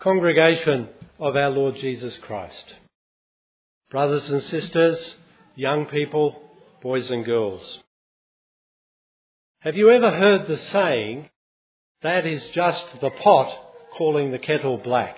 Congregation of our Lord Jesus Christ, brothers and sisters, young people, boys and girls. Have you ever heard the saying, that is just the pot calling the kettle black?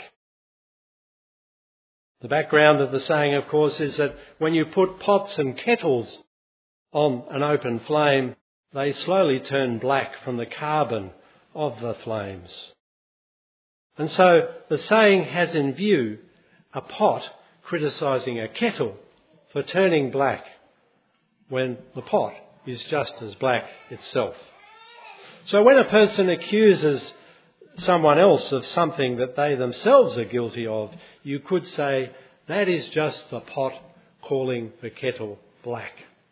The background of the saying, of course, is that when you put pots and kettles on an open flame, they slowly turn black from the carbon of the flames. And so the saying has in view a pot criticising a kettle for turning black when the pot is just as black itself. So when a person accuses someone else of something that they themselves are guilty of, you could say, that is just the pot calling the kettle black.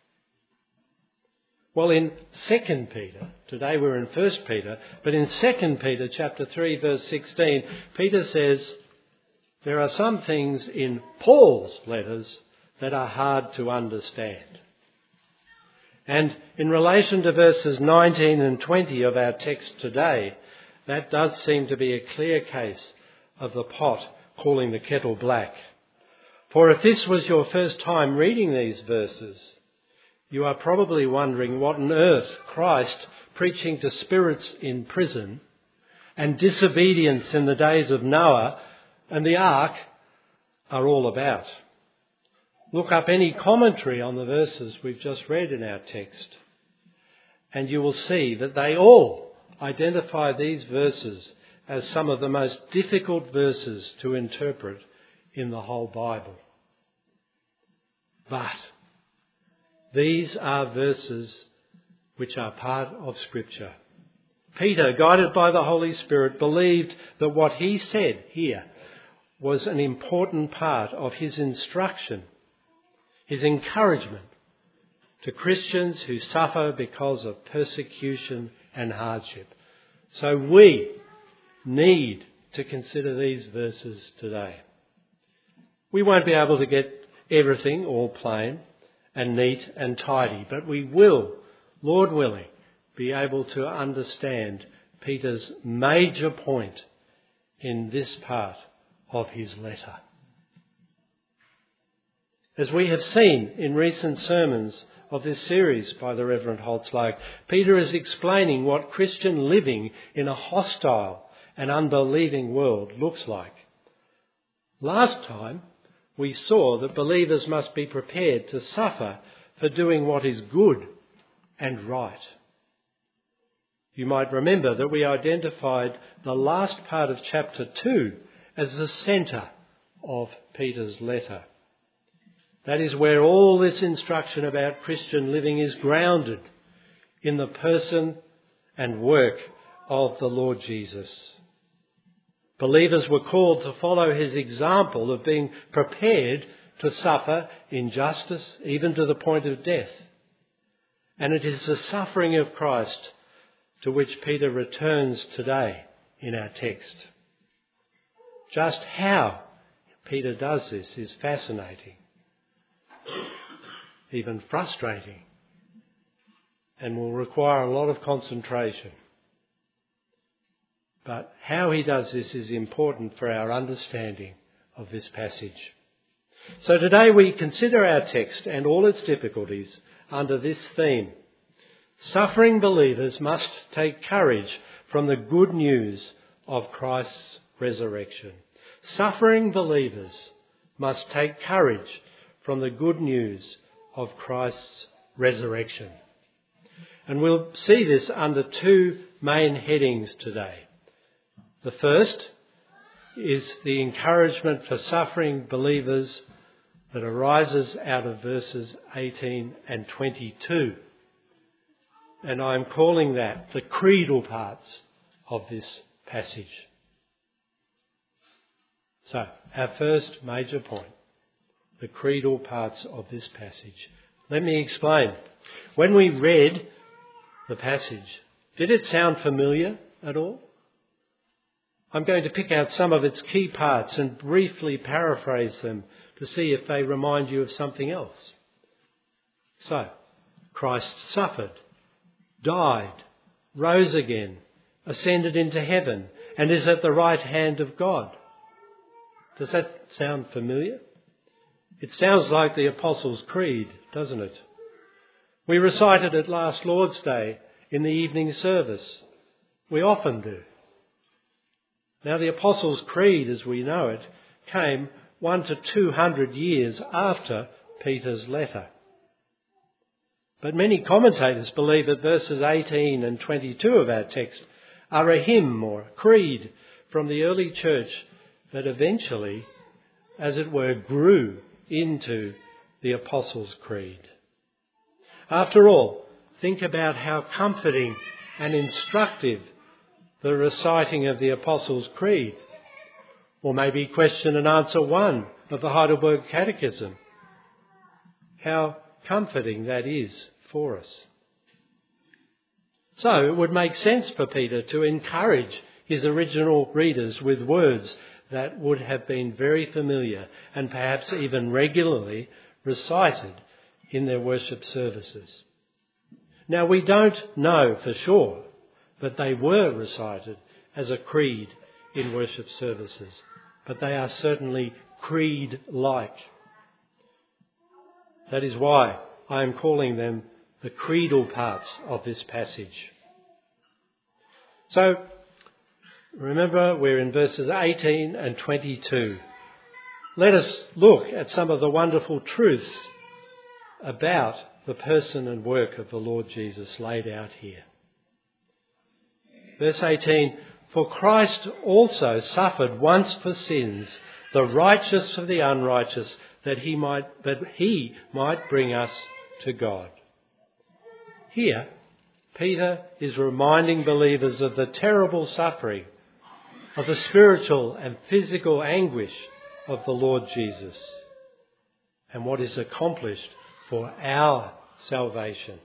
Well, in 2 Peter, today we're in 1 Peter, but in 2 Peter chapter 3 verse 16, Peter says, there are some things in Paul's letters that are hard to understand. And in relation to verses 19 and 20 of our text today, that does seem to be a clear case of the pot calling the kettle black. For if this was your first time reading these verses, you are probably wondering what on earth Christ preaching to spirits in prison and disobedience in the days of Noah and the ark are all about. Look up any commentary on the verses we've just read in our text, and you will see that they all identify these verses as some of the most difficult verses to interpret in the whole Bible. But these are verses which are part of Scripture. Peter, guided by the Holy Spirit, believed that what he said here was an important part of his instruction, his encouragement to Christians who suffer because of persecution and hardship. So we need to consider these verses today. We won't be able to get everything all plain and neat and tidy, but we will, Lord willing, be able to understand Peter's major point in this part of his letter. As we have seen in recent sermons of this series by the Reverend Holtzlack, Peter is explaining what Christian living in a hostile and unbelieving world looks like. Last time, we saw that believers must be prepared to suffer for doing what is good and right. You might remember that we identified the last part of chapter 2 as the centre of Peter's letter. That is where all this instruction about Christian living is grounded in the person and work of the Lord Jesus. Believers were called to follow his example of being prepared to suffer injustice, even to the point of death. And it is the suffering of Christ to which Peter returns today in our text. Just how Peter does this is fascinating, even frustrating, and will require a lot of concentration. But how he does this is important for our understanding of this passage. So today we consider our text and all its difficulties under this theme. Suffering believers must take courage from the good news of Christ's resurrection. Suffering believers must take courage from the good news of Christ's resurrection. And we'll see this under two main headings today. The first is the encouragement for suffering believers that arises out of verses 18 and 22. And I'm calling that the creedal parts of this passage. So, our first major point, the creedal parts of this passage. Let me explain. When we read the passage, did it sound familiar at all? I'm going to pick out some of its key parts and briefly paraphrase them to see if they remind you of something else. So, Christ suffered, died, rose again, ascended into heaven, and is at the right hand of God. Does that sound familiar? It sounds like the Apostles' Creed, doesn't it? We recited it last Lord's Day in the evening service. We often do. Now, the Apostles' Creed, as we know it, came 100 to 200 years after Peter's letter. But many commentators believe that verses 18 and 22 of our text are a hymn or a creed from the early church that eventually, as it were, grew into the Apostles' Creed. After all, think about how comforting and instructive the reciting of the Apostles' Creed, or maybe question and answer 1 of the Heidelberg Catechism. How comforting that is for us. So it would make sense for Peter to encourage his original readers with words that would have been very familiar and perhaps even regularly recited in their worship services. Now, we don't know for sure, but they were recited as a creed in worship services. But they are certainly creed-like. That is why I am calling them the creedal parts of this passage. So, remember, we're in verses 18 and 22. Let us look at some of the wonderful truths about the person and work of the Lord Jesus laid out here. Verse 18, for Christ also suffered once for sins, the righteous for the unrighteous, that he might bring us to God. Here, Peter is reminding believers of the terrible suffering, of the spiritual and physical anguish of the Lord Jesus, and what is accomplished for our salvation.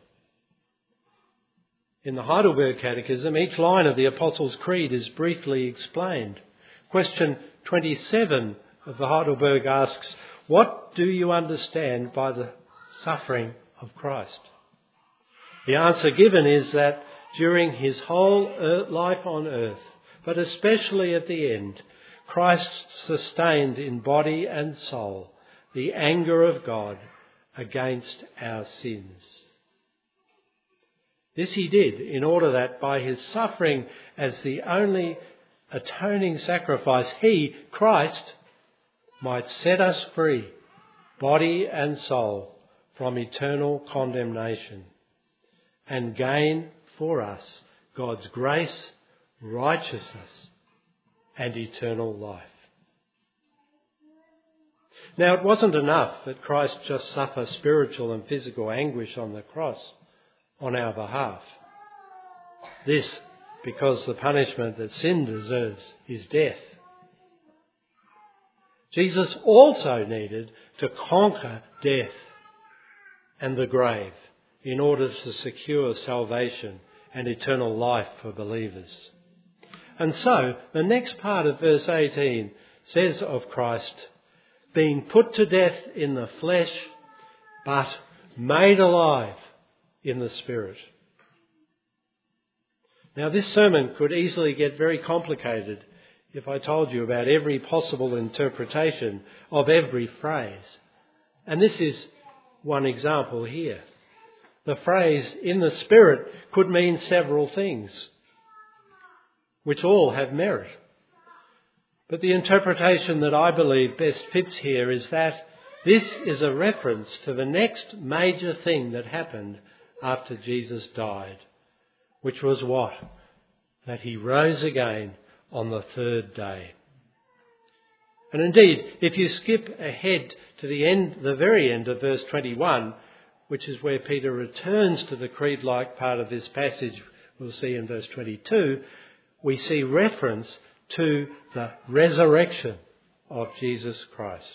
In the Heidelberg Catechism, each line of the Apostles' Creed is briefly explained. Question 27 of the Heidelberg asks, what do you understand by the suffering of Christ? The answer given is that during his whole life on earth, but especially at the end, Christ sustained in body and soul the anger of God against our sins. This he did in order that by his suffering as the only atoning sacrifice, he, Christ, might set us free, body and soul, from eternal condemnation and gain for us God's grace, righteousness and eternal life. Now, it wasn't enough that Christ just suffer spiritual and physical anguish on the cross on our behalf. This because the punishment that sin deserves is death. Jesus also needed to conquer death and the grave in order to secure salvation and eternal life for believers. And so, the next part of verse 18 says of Christ, being put to death in the flesh, but made alive in the Spirit. Now, this sermon could easily get very complicated if I told you about every possible interpretation of every phrase. And this is one example here. The phrase in the Spirit could mean several things, which all have merit. But the interpretation that I believe best fits here is that this is a reference to the next major thing that happened after Jesus died, which was what? That he rose again on the third day. And indeed, if you skip ahead to the very end of verse 21, which is where Peter returns to the creed-like part of this passage, we'll see in verse 22, we see reference to the resurrection of Jesus Christ.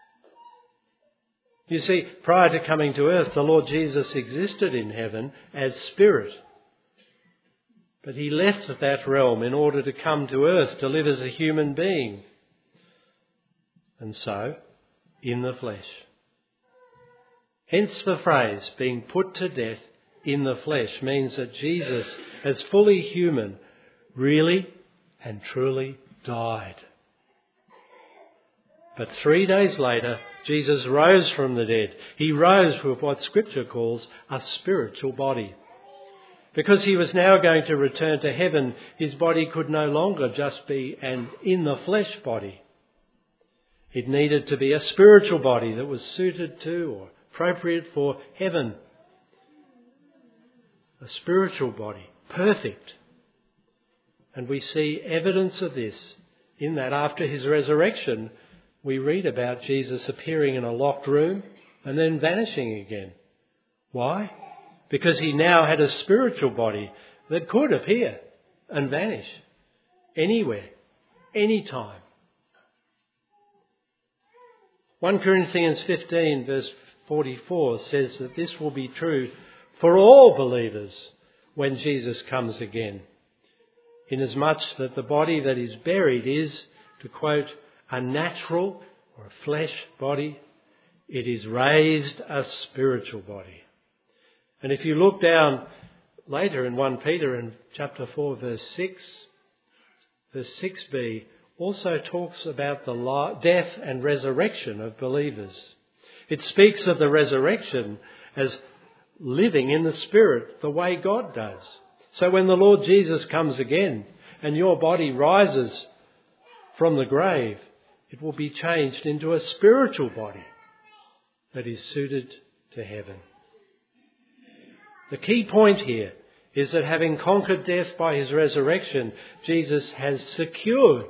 You see, prior to coming to earth, the Lord Jesus existed in heaven as Spirit. But he left that realm in order to come to earth to live as a human being. And so, in the flesh. Hence the phrase, being put to death in the flesh, means that Jesus, as fully human, really and truly died. But 3 days later, Jesus rose from the dead. He rose with what Scripture calls a spiritual body. Because he was now going to return to heaven, his body could no longer just be an in-the-flesh body. It needed to be a spiritual body that was suited to or appropriate for heaven. A spiritual body, perfect. And we see evidence of this in that after his resurrection, we read about Jesus appearing in a locked room and then vanishing again. Why? Because he now had a spiritual body that could appear and vanish anywhere, anytime. 1 Corinthians 15 verse 44 says that this will be true for all believers when Jesus comes again, inasmuch that the body that is buried is, to quote, a natural or a flesh body, it is raised a spiritual body. And if you look down later in 1 Peter in chapter 4 verse 6, verse 6b also talks about the death and resurrection of believers. It speaks of the resurrection as living in the Spirit the way God does. So when the Lord Jesus comes again and your body rises from the grave, it will be changed into a spiritual body that is suited to heaven. The key point here is that having conquered death by his resurrection, Jesus has secured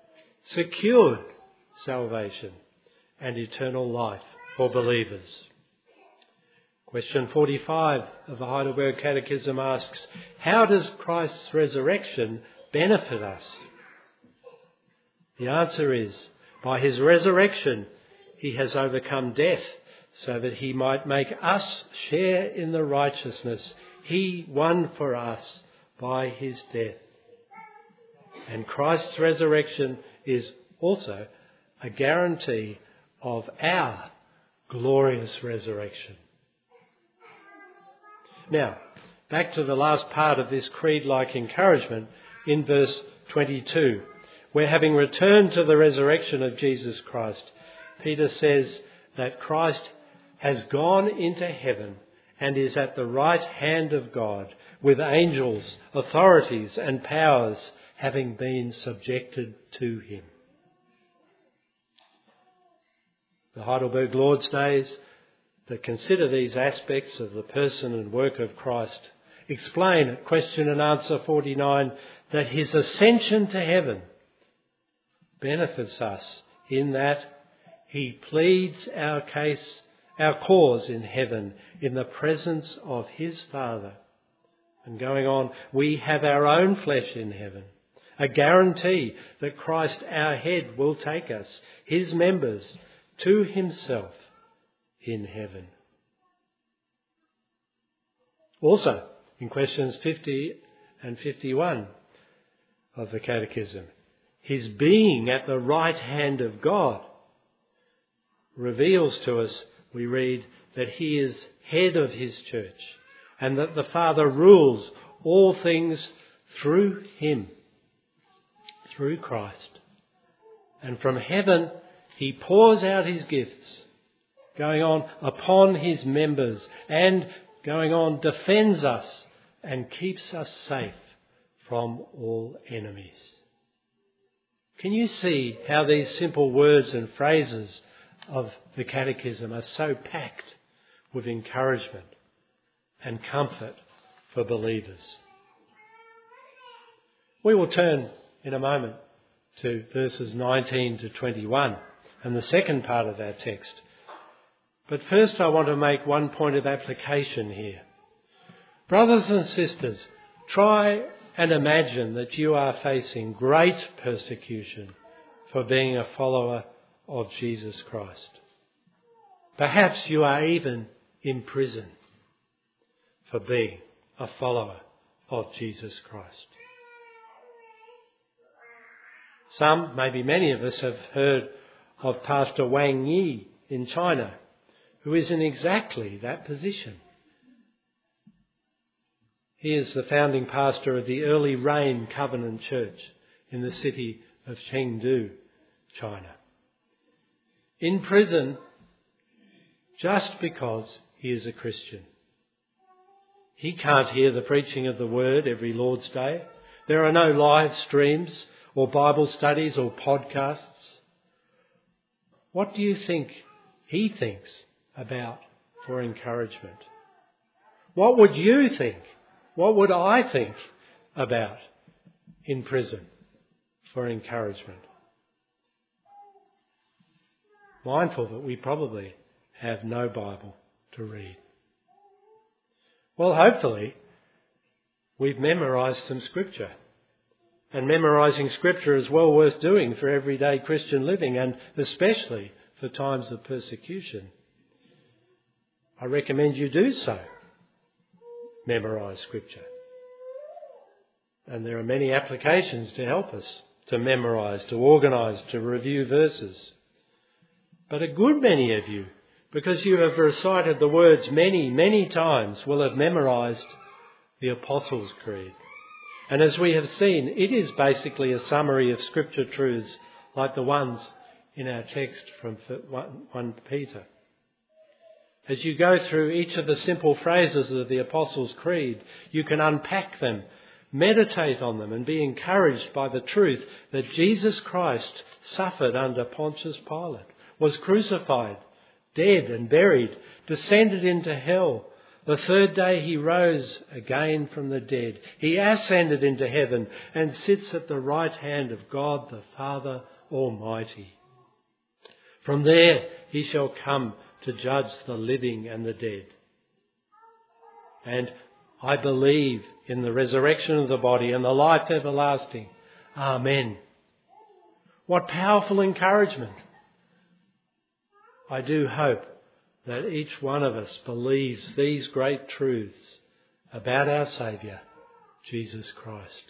salvation and eternal life for believers. Question 45 of the Heidelberg Catechism asks, how does Christ's resurrection benefit us? The answer is, by his resurrection, he has overcome death so that he might make us share in the righteousness he won for us by his death. And Christ's resurrection is also a guarantee of our glorious resurrection. Now, back to the last part of this creed-like encouragement in verse 22, where having returned to the resurrection of Jesus Christ, Peter says that Christ has gone into heaven and is at the right hand of God, with angels, authorities and powers having been subjected to him. The Heidelberg Lord's Days that consider these aspects of the person and work of Christ explain at question and answer 49 that his ascension to heaven benefits us in that he pleads our cause in heaven in the presence of his Father. And going on, we have our own flesh in heaven, a guarantee that Christ our head will take us, his members, to himself in heaven. Also, in questions 50 and 51 of the Catechism, his being at the right hand of God reveals to us, we read, that he is head of his church and that the Father rules all things through him, through Christ. And from heaven he pours out his gifts, going on upon his members and going on defends us and keeps us safe from all enemies. Can you see how these simple words and phrases of the Catechism are so packed with encouragement and comfort for believers? We will turn in a moment to verses 19 to 21 and the second part of our text. But first I want to make one point of application here. Brothers and sisters, try and imagine that you are facing great persecution for being a follower of Jesus Christ. Perhaps you are even in prison for being a follower of Jesus Christ. Some, maybe many of us, have heard of Pastor Wang Yi in China, who is in exactly that position. He is the founding pastor of the Early Rain Covenant Church in the city of Chengdu, China. in prison just because he is a Christian. He can't hear the preaching of the word every Lord's Day. There are no live streams or Bible studies or podcasts. What do you think he thinks about for encouragement? What would you think? What would I think about in prison for encouragement? Mindful that we probably have no Bible to read. Well, hopefully we've memorised some scripture. And memorising scripture is well worth doing for everyday Christian living, and especially for times of persecution. I recommend you do so. Memorise scripture. And there are many applications to help us to memorise, to organise, to review verses. But a good many of you, because you have recited the words many, many times, will have memorised the Apostles' Creed. And as we have seen, it is basically a summary of scripture truths like the ones in our text from 1 Peter. As you go through each of the simple phrases of the Apostles' Creed, you can unpack them, meditate on them, and be encouraged by the truth that Jesus Christ suffered under Pontius Pilate, was crucified, dead and buried, descended into hell. The third day he rose again from the dead. He ascended into heaven and sits at the right hand of God the Father Almighty. From there he shall come to judge the living and the dead. And I believe in the resurrection of the body and the life everlasting. Amen. What powerful encouragement. I do hope that each one of us believes these great truths about our Saviour, Jesus Christ.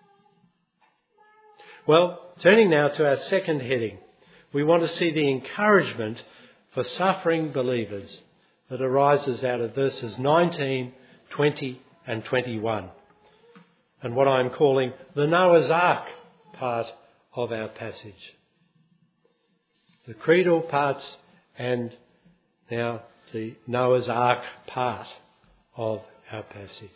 Well, turning now to our second heading, we want to see the encouragement for suffering believers that arises out of verses 19, 20 and 21, and what I'm calling the Noah's Ark part of our passage. The creedal parts and now the Noah's Ark part of our passage.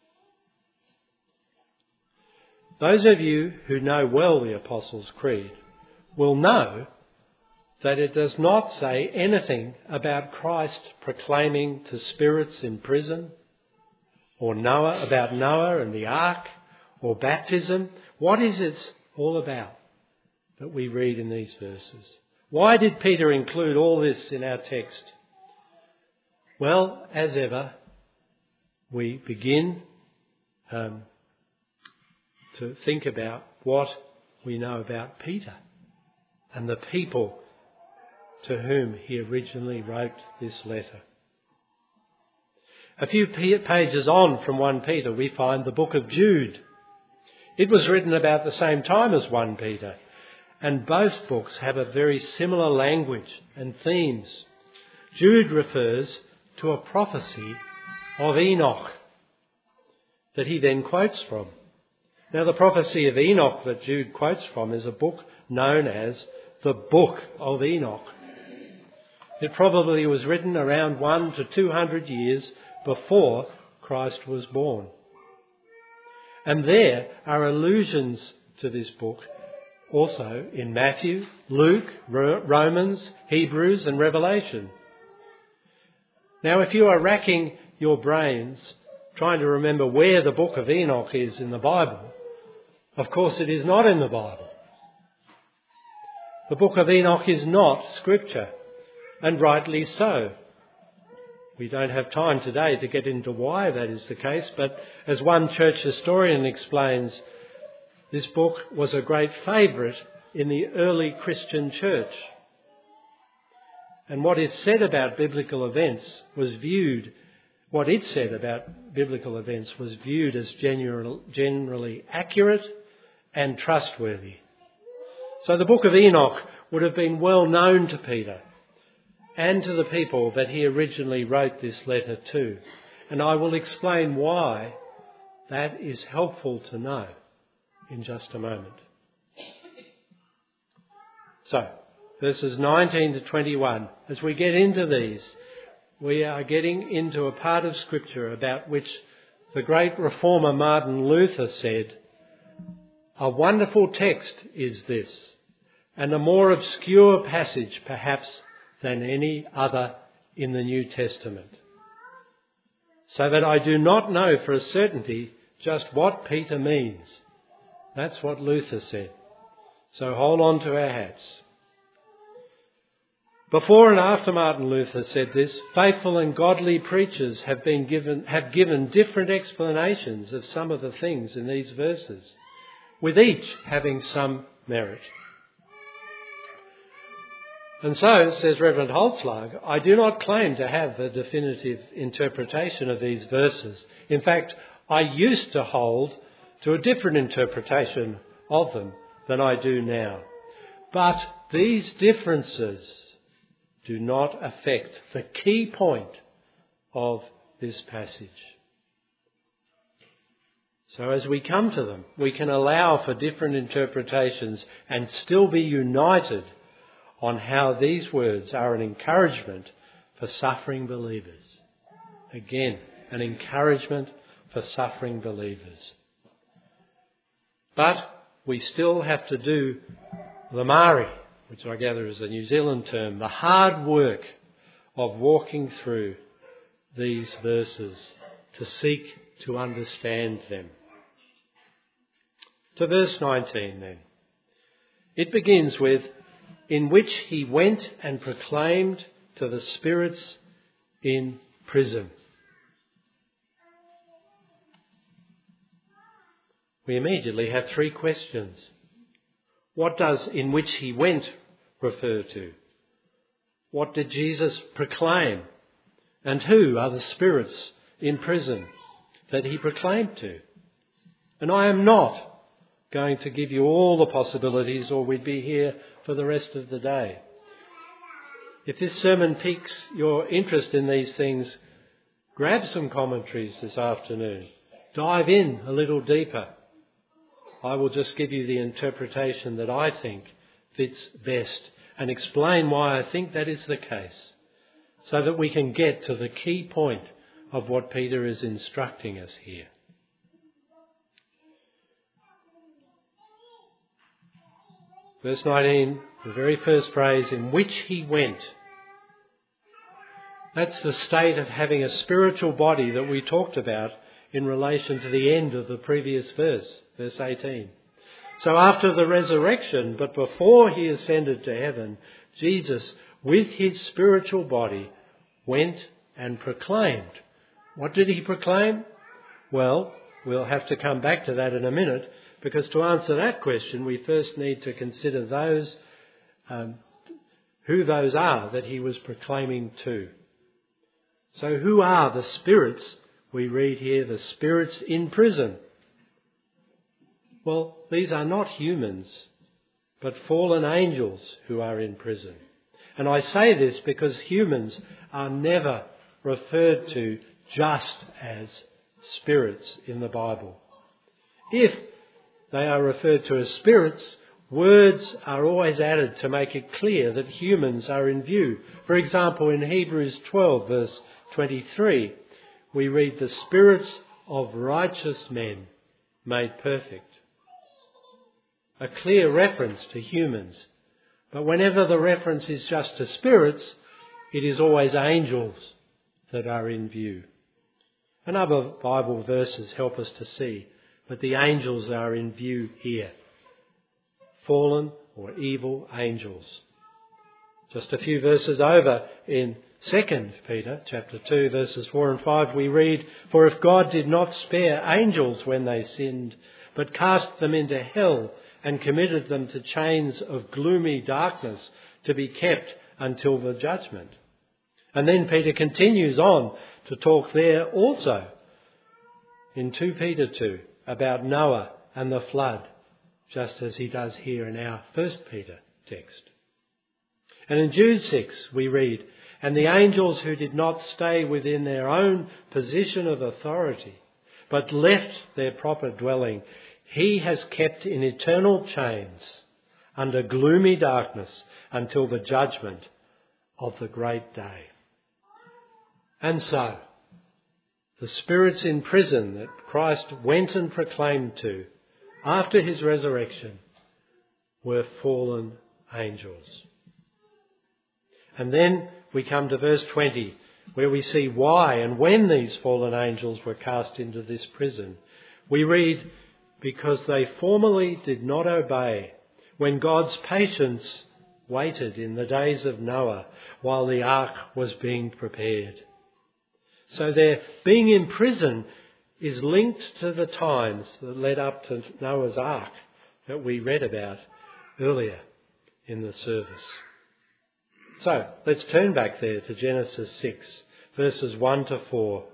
Those of you who know well the Apostles' Creed will know that it does not say anything about Christ proclaiming to spirits in prison, or about Noah and the ark, or baptism. What is it all about that we read in these verses? Why did Peter include all this in our text? Well, as ever, we begin to think about what we know about Peter and the people to whom he originally wrote this letter. A few pages on from 1 Peter, we find the book of Jude. It was written about the same time as 1 Peter, and both books have a very similar language and themes. Jude refers to a prophecy of Enoch that he then quotes from. Now, the prophecy of Enoch that Jude quotes from is a book known as the Book of Enoch. It probably was written around 100 to 200 years before Christ was born. And there are allusions to this book also in Matthew, Luke, Romans, Hebrews and Revelation. Now, if you are racking your brains trying to remember where the book of Enoch is in the Bible, of course it is not in the Bible. The book of Enoch is not Scripture, and rightly so. We don't have time today to get into why that is the case, but as one church historian explains, this book was a great favourite in the early Christian church. And what it said about biblical events was viewed as generally accurate and trustworthy. So the book of Enoch would have been well known to Peter and to the people that he originally wrote this letter to. And I will explain why that is helpful to know in just a moment. So, verses 19 to 21. As we get into these, we are getting into a part of Scripture about which the great reformer Martin Luther said, "A wonderful text is this, and a more obscure passage perhaps than any other in the New Testament, so that I do not know for a certainty just what Peter means." That's what Luther said. So hold on to our hats. Before and after Martin Luther said this, faithful and godly preachers have given different explanations of some of the things in these verses, with each having some merit. And so, says Reverend Holzlag, I do not claim to have the definitive interpretation of these verses. In fact, I used to hold to a different interpretation of them than I do now. But these differences do not affect the key point of this passage. So as we come to them, we can allow for different interpretations and still be united on how these words are an encouragement for suffering believers. Again, an encouragement for suffering believers. But we still have to do the Mari, which I gather is a New Zealand term, the hard work of walking through these verses to seek to understand them. To verse 19 then. It begins with, in which he went and proclaimed to the spirits in prison. We immediately have three questions. What does in which he went refer to? What did Jesus proclaim? And who are the spirits in prison that he proclaimed to? And I am not going to give you all the possibilities, or we'd be here for the rest of the day. If this sermon piques your interest in these things, grab some commentaries this afternoon. Dive in a little deeper. I will just give you the interpretation that I think fits best and explain why I think that is the case, so that we can get to the key point of what Peter is instructing us here. Verse 19, the very first phrase, in which he went. That's the state of having a spiritual body that we talked about in relation to the end of the previous verse, verse 18. So after the resurrection, but before he ascended to heaven, Jesus, with his spiritual body, went and proclaimed. What did he proclaim? Well, we'll have to come back to that in a minute, because to answer that question, we first need to consider those, who those are that he was proclaiming to. So who are the spirits? We read here, the spirits in prison. Well, these are not humans, but fallen angels who are in prison. And I say this because humans are never referred to just as spirits in the Bible. If they are referred to as spirits, words are always added to make it clear that humans are in view. For example, in Hebrews 12, verse 23, we read, the spirits of righteous men made perfect. A clear reference to humans. But whenever the reference is just to spirits, it is always angels that are in view. And other Bible verses help us to see that the angels are in view here. Fallen or evil angels. Just a few verses over in 2 Peter chapter 2 verses 4 and 5 we read, for if God did not spare angels when they sinned, but cast them into hell and committed them to chains of gloomy darkness to be kept until the judgment. And then Peter continues on to talk there also in 2 Peter 2 about Noah and the flood, just as he does here in our 1 Peter text. And in Jude 6 we read, and the angels who did not stay within their own position of authority, but left their proper dwelling, he has kept in eternal chains under gloomy darkness until the judgment of the great day. And so, the spirits in prison that Christ went and proclaimed to after his resurrection were fallen angels. And then we come to verse 20, where we see why and when these fallen angels were cast into this prison. We read, because they formerly did not obey when God's patience waited in the days of Noah while the ark was being prepared. So their being in prison is linked to the times that led up to Noah's ark that we read about earlier in the service. So let's turn back there to Genesis 6, verses 1 to 4.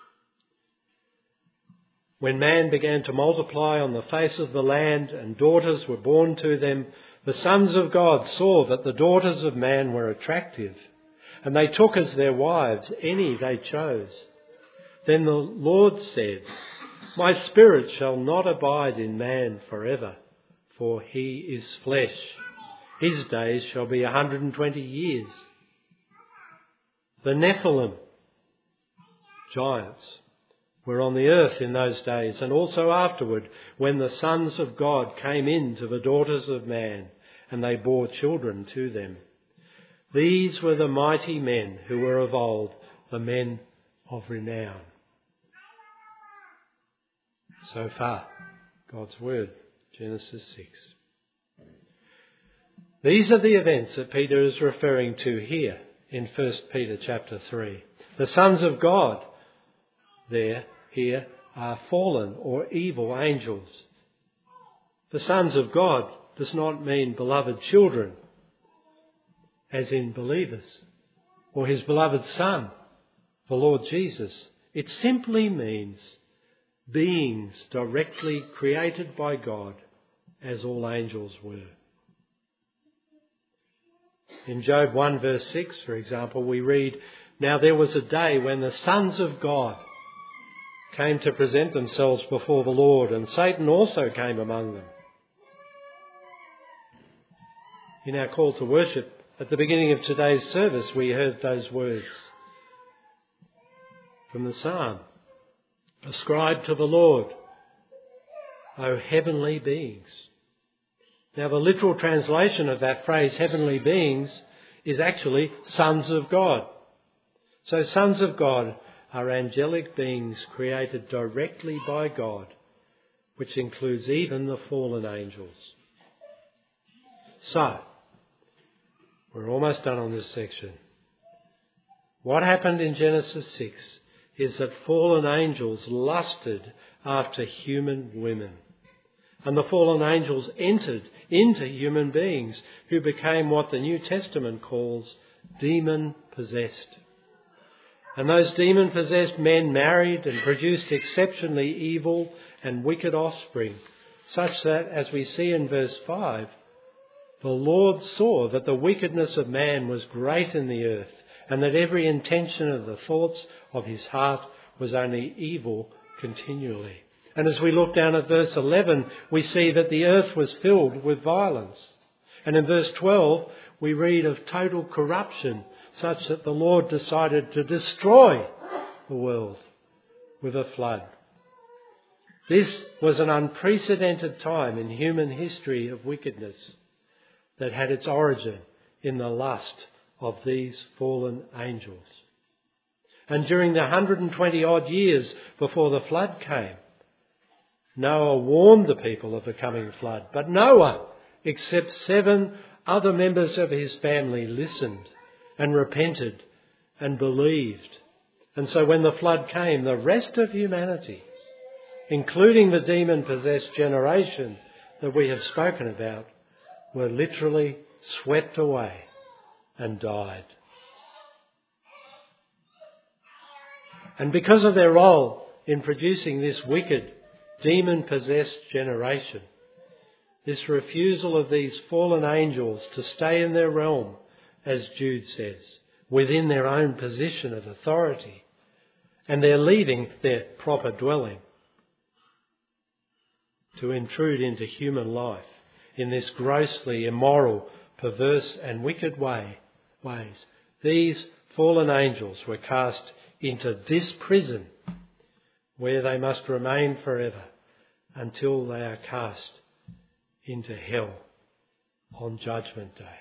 When man began to multiply on the face of the land and daughters were born to them, the sons of God saw that the daughters of man were attractive, and they took as their wives any they chose. Then the Lord said, my spirit shall not abide in man forever, for he is flesh. His days shall be 120 years. The Nephilim, giants, were on the earth in those days, and also afterward, when the sons of God came in to the daughters of man, and they bore children to them. These were the mighty men who were of old, the men of renown. So far, God's word, Genesis 6. These are the events that Peter is referring to here in 1 Peter chapter 3. The sons of God here are fallen or evil angels. The sons of God does not mean beloved children, as in believers, or his beloved Son, the Lord Jesus. It simply means beings directly created by God, as all angels were. In Job 1 verse 6, for example, we read, now there was a day when the sons of God came to present themselves before the Lord, and Satan also came among them. In our call to worship at the beginning of today's service, we heard those words from the psalm. Ascribe to the Lord, O heavenly beings. Now the literal translation of that phrase, heavenly beings, is actually sons of God. So sons of God are angelic beings created directly by God, which includes even the fallen angels. So, we're almost done on this section. What happened in Genesis 6 is that fallen angels lusted after human women. And the fallen angels entered into human beings who became what the New Testament calls demon-possessed. And those demon-possessed men married and produced exceptionally evil and wicked offspring, such that, as we see in verse 5, the Lord saw that the wickedness of man was great in the earth, and that every intention of the thoughts of his heart was only evil continually. And as we look down at verse 11, we see that the earth was filled with violence. And in verse 12, we read of total corruption, such that the Lord decided to destroy the world with a flood. This was an unprecedented time in human history of wickedness that had its origin in the lust of these fallen angels. And during the 120 odd years before the flood came, Noah warned the people of the coming flood, but no one, except 7 other members of his family, listened and repented and believed. And so when the flood came, the rest of humanity, including the demon-possessed generation that we have spoken about, were literally swept away and died. And because of their role in producing this wicked, demon-possessed generation, this refusal of these fallen angels to stay in their realm, as Jude says, within their own position of authority, and they're leaving their proper dwelling to intrude into human life, in this grossly immoral, perverse and wicked ways. These fallen angels were cast into this prison where they must remain forever until they are cast into hell on Judgment Day.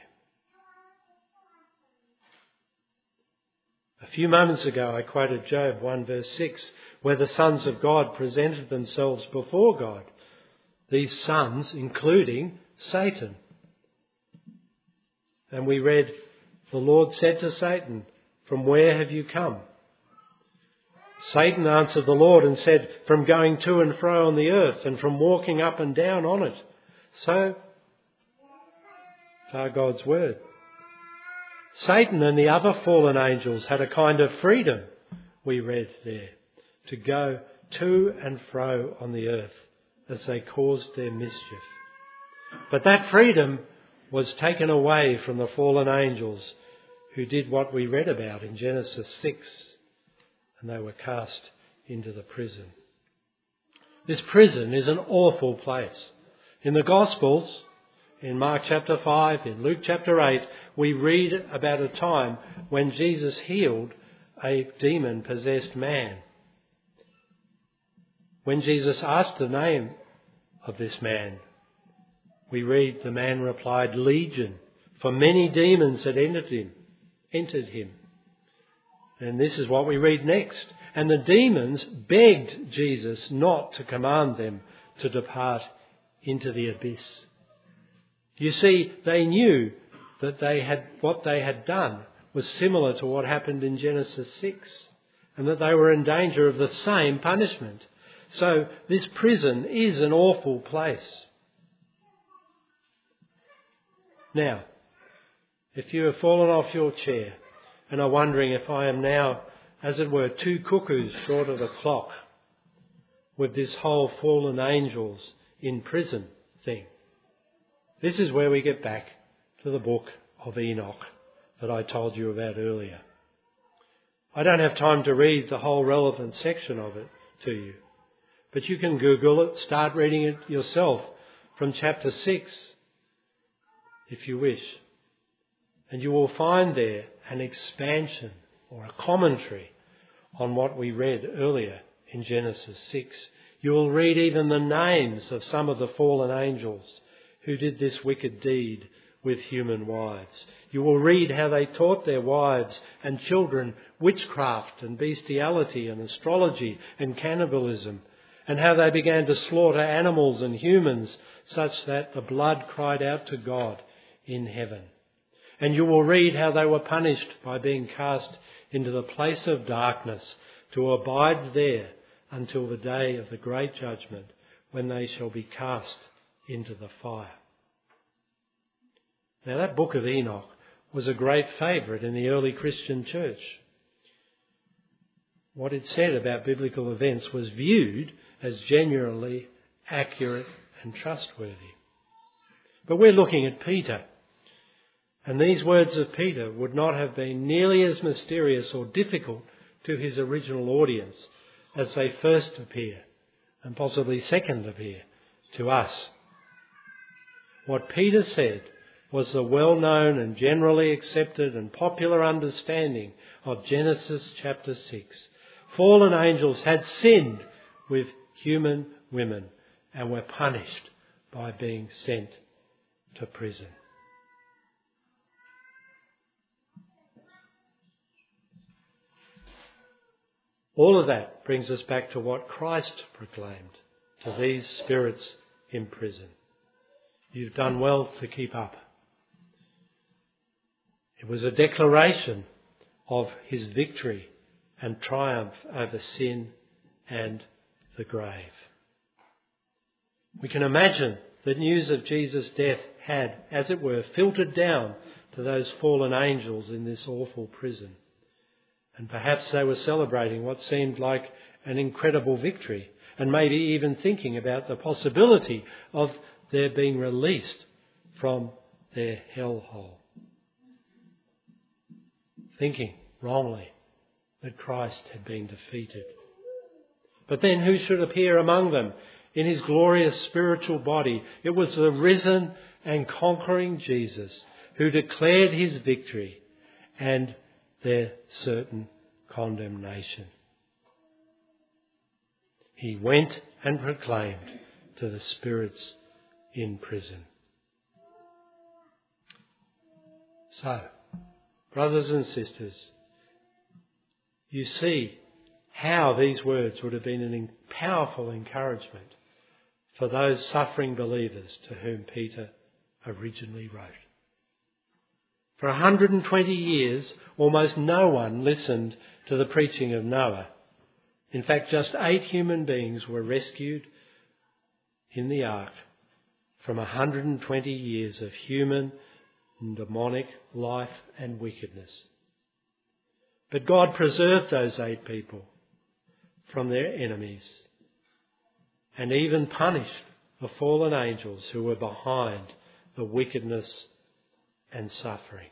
A few moments ago I quoted Job 1 verse 6, where the sons of God presented themselves before God. These sons including Satan. And we read, the Lord said to Satan, from where have you come? Satan answered the Lord and said, from going to and fro on the earth and from walking up and down on it. So far God's word. Satan and the other fallen angels had a kind of freedom, we read there, to go to and fro on the earth as they caused their mischief. But that freedom was taken away from the fallen angels who did what we read about in Genesis 6, and they were cast into the prison. This prison is an awful place. In the Gospels, in Mark chapter 5, in Luke chapter 8, we read about a time when Jesus healed a demon-possessed man. When Jesus asked the name of this man, we read the man replied, Legion, for many demons had entered him. And this is what we read next. And the demons begged Jesus not to command them to depart into the abyss. You see, they knew that what they had done was similar to what happened in Genesis 6, and that they were in danger of the same punishment. So this prison is an awful place. Now, if you have fallen off your chair and are wondering if I am now, as it were, 2 cuckoos short of the clock with this whole fallen angels in prison thing, this is where we get back to the book of Enoch that I told you about earlier. I don't have time to read the whole relevant section of it to you, but you can Google it, start reading it yourself from chapter 6 if you wish. And you will find there an expansion or a commentary on what we read earlier in Genesis 6. You will read even the names of some of the fallen angels who did this wicked deed with human wives. You will read how they taught their wives and children witchcraft and bestiality and astrology and cannibalism, and how they began to slaughter animals and humans such that the blood cried out to God in heaven. And you will read how they were punished by being cast into the place of darkness to abide there until the day of the great judgment, when they shall be cast into the fire. Now that book of Enoch was a great favourite in the early Christian church. What it said about biblical events was viewed as genuinely accurate and trustworthy. But we're looking at Peter. And these words of Peter would not have been nearly as mysterious or difficult to his original audience as they first appear, and possibly second appear, to us. What Peter said was the well-known and generally accepted and popular understanding of Genesis chapter 6. Fallen angels had sinned with human women and were punished by being sent to prison. All of that brings us back to what Christ proclaimed to these spirits in prison. You've done well to keep up. It was a declaration of his victory and triumph over sin and the grave. We can imagine that news of Jesus' death had, as it were, filtered down to those fallen angels in this awful prison. And perhaps they were celebrating what seemed like an incredible victory, and maybe even thinking about the possibility of their being released from their hellhole. Thinking wrongly that Christ had been defeated. But then who should appear among them in his glorious spiritual body? It was the risen and conquering Jesus, who declared his victory and their certain condemnation. He went and proclaimed to the spirits in prison. So, brothers and sisters, you see how these words would have been a powerful encouragement for those suffering believers to whom Peter originally wrote. For 120 years, almost no one listened to the preaching of Noah. In fact, just 8 human beings were rescued in the ark from 120 years of human and demonic life and wickedness. But God preserved those 8 people from their enemies and even punished the fallen angels who were behind the wickedness and suffering.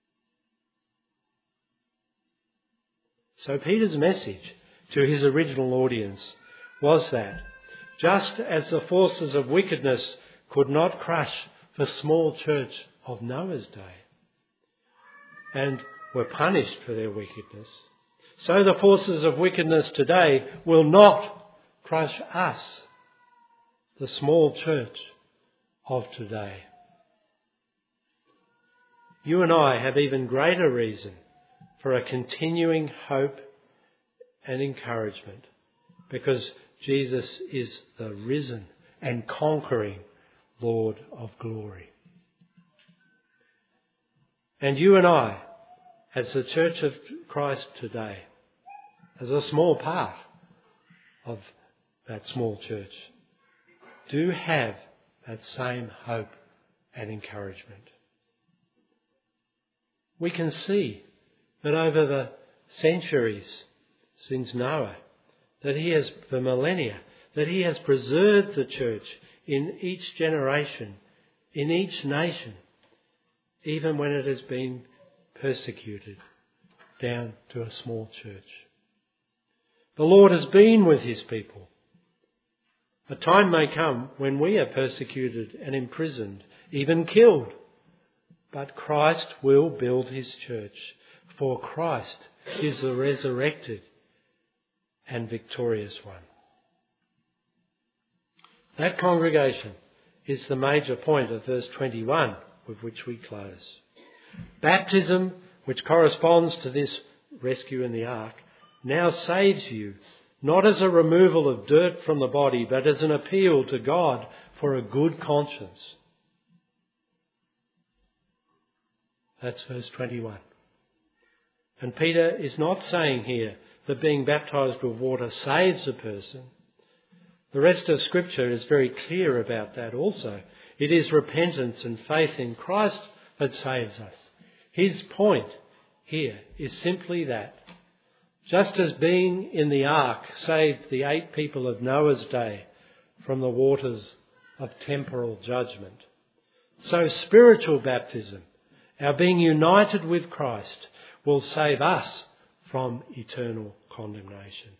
So Peter's message to his original audience was that just as the forces of wickedness could not crush the small church of Noah's day and were punished for their wickedness, so the forces of wickedness today will not crush us, the small church of today. You and I have even greater reason for a continuing hope and encouragement, because Jesus is the risen and conquering Lord of glory. And you and I, as the Church of Christ today, as a small part of that small church, do have that same hope and encouragement. We can see that over the centuries since Noah, that he has, the millennia, that he has preserved the church in each generation, in each nation, even when it has been persecuted down to a small church. The Lord has been with his people. A time may come when we are persecuted and imprisoned, even killed. But Christ will build his church, for Christ is the resurrected and victorious one. That congregation is the major point of verse 21 with which we close. Baptism, which corresponds to this rescue in the ark, now saves you, not as a removal of dirt from the body, but as an appeal to God for a good conscience. That's verse 21. And Peter is not saying here that being baptised with water saves a person. The rest of Scripture is very clear about that also. It is repentance and faith in Christ that saves us. His point here is simply that. Just as being in the ark saved the 8 people of Noah's day from the waters of temporal judgment, so spiritual baptism, our being united with Christ, will save us from eternal condemnation.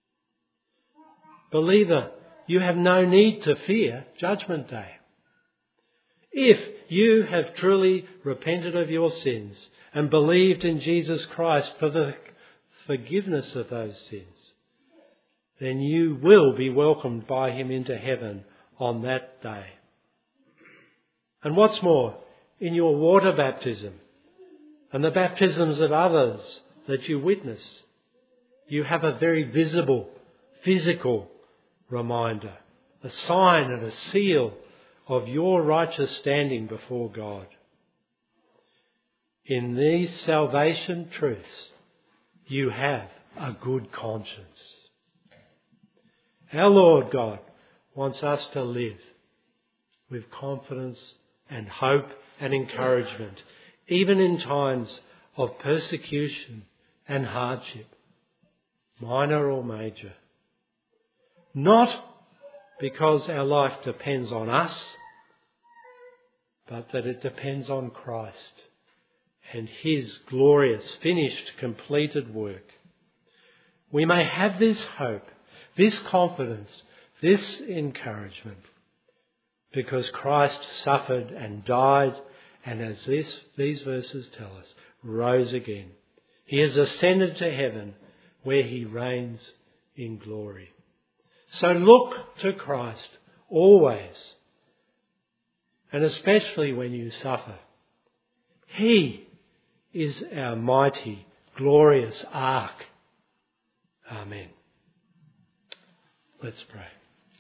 Believer, you have no need to fear Judgment Day. If you have truly repented of your sins and believed in Jesus Christ for the forgiveness of those sins, then you will be welcomed by him into heaven on that day. And what's more, in your water baptism and the baptisms of others that you witness, you have a very visible, physical reminder, a sign and a seal of your righteous standing before God. In these salvation truths, you have a good conscience. Our Lord God wants us to live with confidence and hope and encouragement, even in times of persecution and hardship, minor or major. Not because our life depends on us, but that it depends on Christ and his glorious, finished, completed work. We may have this hope, this confidence, this encouragement, because Christ suffered and died, and as these verses tell us, rose again. He has ascended to heaven, where he reigns in glory. So look to Christ always, and especially when you suffer. He is our mighty, glorious ark. Amen. Let's pray.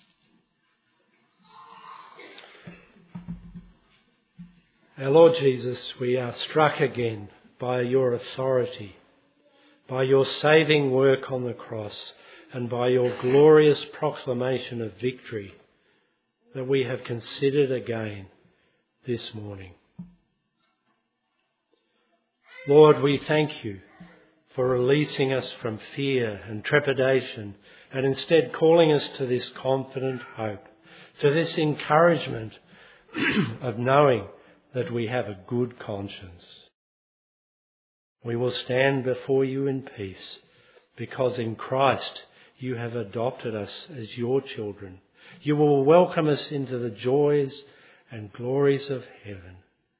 Our Lord Jesus, we are struck again by your authority, by your saving work on the cross, and by your glorious proclamation of victory that we have considered again this morning. Lord, we thank you for releasing us from fear and trepidation and instead calling us to this confident hope, to this encouragement of knowing that we have a good conscience. We will stand before you in peace because in Christ you have adopted us as your children. You will welcome us into the joys and glories of heaven.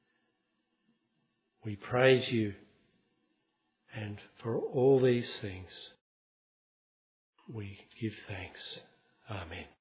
We praise you, and for all these things we give thanks. Amen.